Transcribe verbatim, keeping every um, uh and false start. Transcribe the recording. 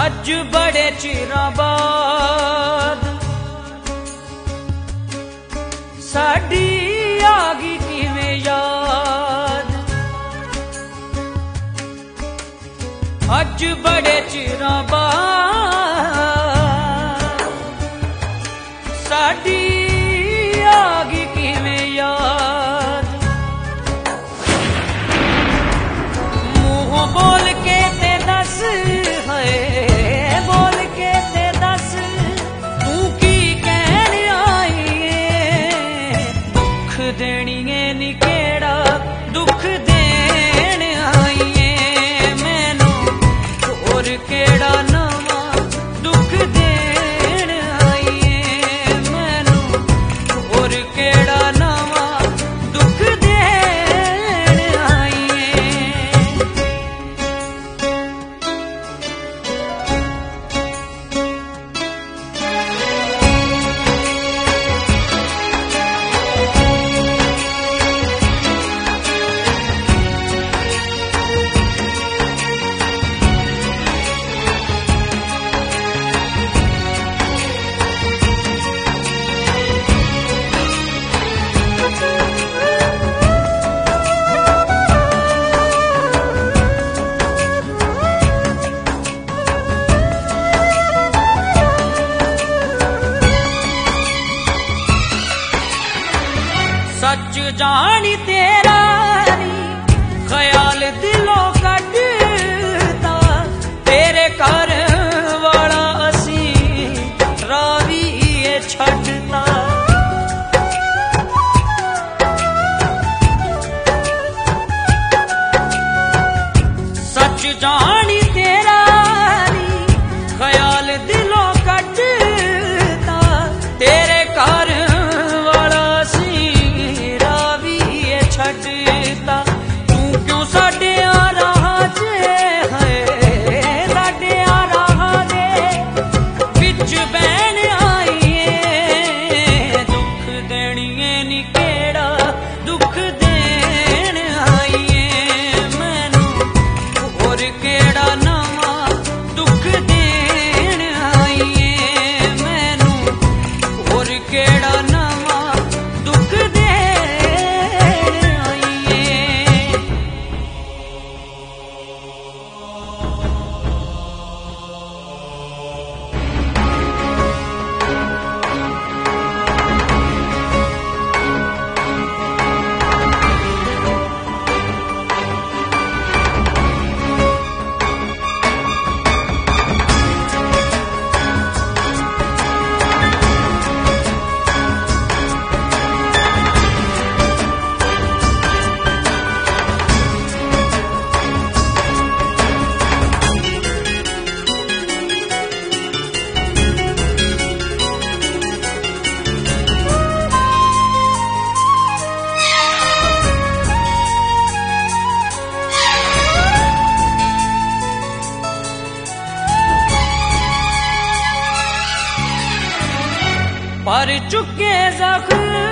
अज बड़े चिरां बाद साडी आ गई किवें याद। अज बड़े चिरां बाद साडी आ गई किवें याद। मुंह बोल के ते दस है बोल के ते दस तू की कहन आई है। दुख देनी है नी केड़ा दुख देन आई है मैनू होर केड़ा नवा दुख देन आई है मैनू होर केड़ा नवा दुख देन आई है। सच जानी तेरा नी ख्याल दिलों कटता तेरे घर वाला असी रावी छड़ता। सच जानी तेरा नी ख्याल दिलों कटता तेरे घर छड़ता। तू क्यों साडे आ रहा जे है साडे आ रहा दे बिच बैन आई है। दुख देनी है नी केड़ा दुख देन आई है मैनू होर केड़ा नवा दुख देन आई है मैनू होर केड़ा नवा दुख दे। पर चुके जख्म